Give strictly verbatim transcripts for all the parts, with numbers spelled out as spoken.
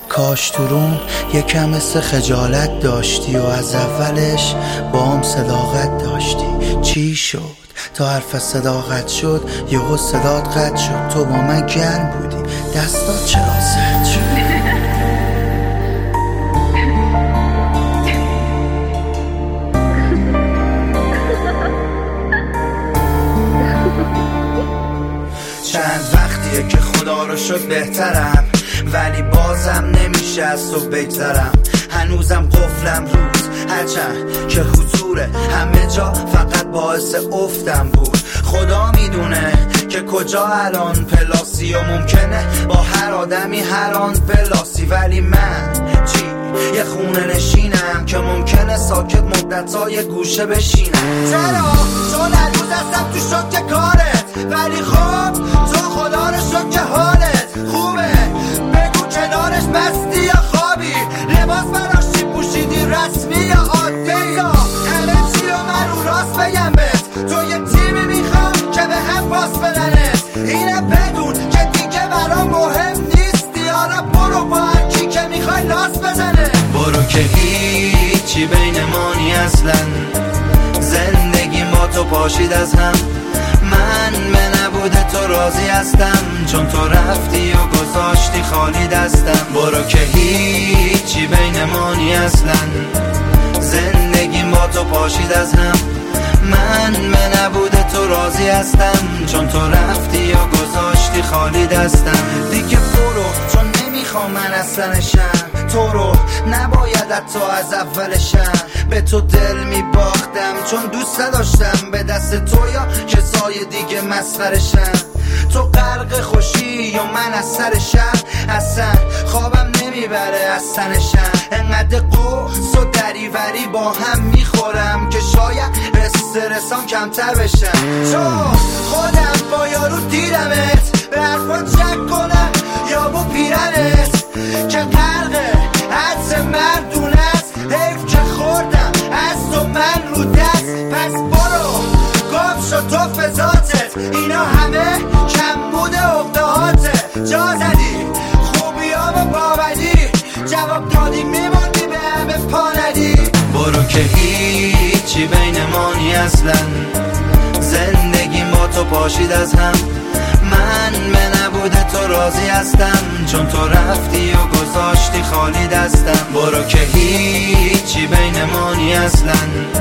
کاش تو روم یکم مثل خجالت داشتی و از اولش با هم صداقت داشتی. چی شد تا حرف صداقت شد یهو صدات قطع شد؟ تو با من گرم بودی دستات چرا سرد شد؟ چند وقتیه که خدا رو شد بهترم، ولی بازم نمیشه از تو بگذرم. هنوزم قفلم روز هرچند که حضور همه جا فقط باعث افتم بود. خدا میدونه که کجا الان پلاسی و ممکنه با هر آدمی هر آن پلاسی، ولی من چی؟ یه خونه نشینم که ممکنه ساکت مدت‌های گوشه بشینم. چرا؟ چون هنوز هستم تو شوک کارت، ولی خب تو خدا رو شد که حالت خوبه. بگو کنارش مستی یا خوابی، لباس براشی پوشیدی رسمی یا عادی، یا همه چی رو من رو راست بگم بهت. تو یه تیمی میخوام که به هم باس بدنت، اینه بدون که دیگه برام مهم نیستی. حالا برو با هرکی که میخوای لاس بزنه. برو که هیچی بین مانی اصلا، زندگی ما تو پاشید از هم. من به نبود تو راضی هستم، چون تو رفتی و گذاشتی خالی دستم. برو که هیچی بین مانی اصلا، زندگی ما تو پاشید از هم. من به نبود تو راضی هستم، چون تو رفتی و گذاشتی خالی دستم. دیگه برو چون نمیخوام من اصلا نشم تو رو، نباید حتی از اولشم به تو دل میباختم، چون دوست نداشتم به دست تو یا کسای دیگه مسخرشم. تو غرق خوشی یا من از سر شهر، اصلا خوابم نمیبره از تنشم. انقدر قرص و دریوری با هم میخورم که شاید استرسام کمتر بشم. چون خودم با یارو دیدمت، به حرفات شک کنم یا با پیرنت که غرقه حدس مردونت. حیف که خوردم از تو من رو دست، پس برو گم شد تو فضاتت. اینا همه کم بوده اقدهاته. جا زدی خوبی ها و باوری، جواب دادی میموندی به همه پا ندی. برو که هیچی بین مانی اصلا، زندگی ما تو پاشید از هم. من به نبود تو راضی هستم، چون تو رفتی و گذاشتی خالی دستم. برو که هیچی بین مانی اصلا،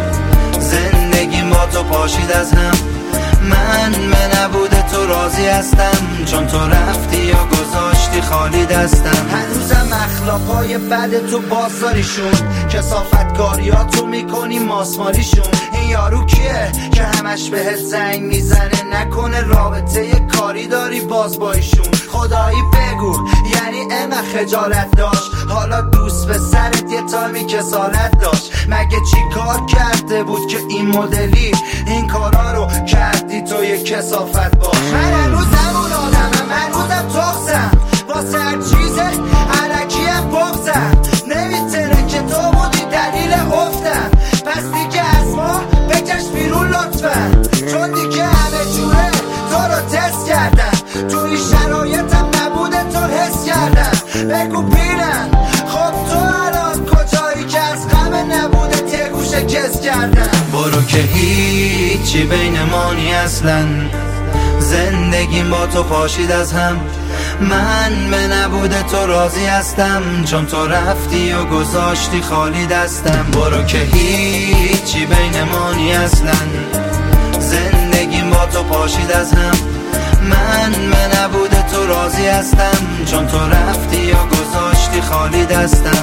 زندگی ما تو پاشید از هم. من به نبود تو راضی هستم، چون تو رفتی و گذاشتی خالی دستم. هنوزم اخلاقای بد تو بازداریشون، کثافتکاریاتو میکنی ماسمالیشون. این یارو کیه که همش بهت زنگ میزنه؟ نکنه رابطه کاری داری باز با ایشون؟ خدایی بگو یعنی اما خجالت داشت؟ حالا دوست به سرت یه تایمی کسالت داشت؟ مگه چی کار کرده بود که این مدلی این کارا رو کردی تو یه کثافت باش؟ من هنوزم اون آدمم، هنوزم تخصم واسه هر چیز علکیم بغزم. نمیتونه که تو بودی دلیل افتم، پس دیگه از ما بکش بیرون لطفا، چون دیگه همه جوره تو رو تست کردم. تو این شرایطم نبوده تو حس کردم. بگو بینم خب تو الان کجایی که از غم نبوده یه گوشه کس کردم. برو که هیچی بین مانی اصلا، زندگی با تو پاشید از هم. من به نبود تو راضی هستم، چون تو رفتی و گذاشتی خالی دستم. برو که هیچی بین مانی اصلا، زندگی با تو پاشید از هم. من به نبود تو راضی هستم، چون تو رفتی و گذاشتی خالی دستم.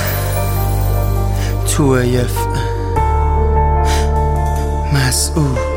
تو یف مسئول